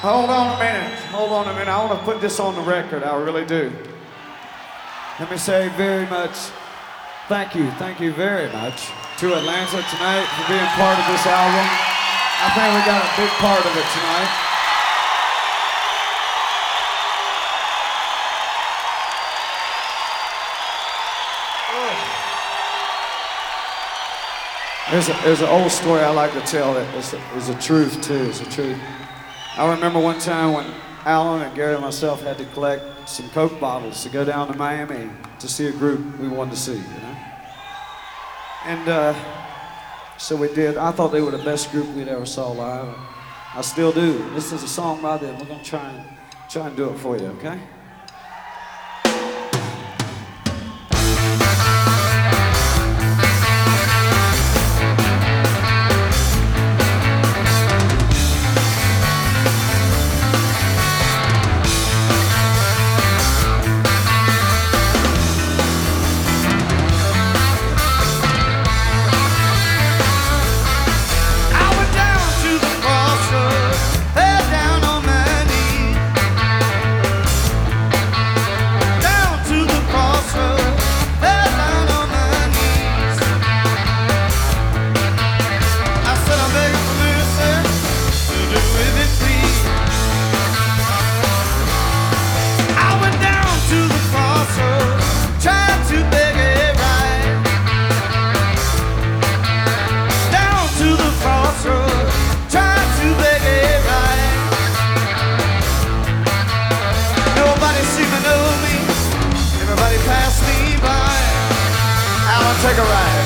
Hold on a minute. Hold on a minute. I want to put this on the record. I really do. Let me say very much thank you very much to Atlanta tonight for being part of this album. I think we got a big part of it tonight. There's an old story I like to tell that is a truth too. It's a truth. I remember one time when Alan and Gary and myself had to collect some Coke bottles to go down to Miami to see a group we wanted to see, you know. And so we did. I thought they were the best group we'd ever saw live. I still do. This is a song by them. We're gonna try and do it for you, okay? Take a ride.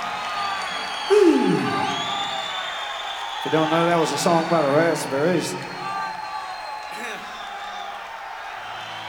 If you don't know, that was a song by the Raspberries.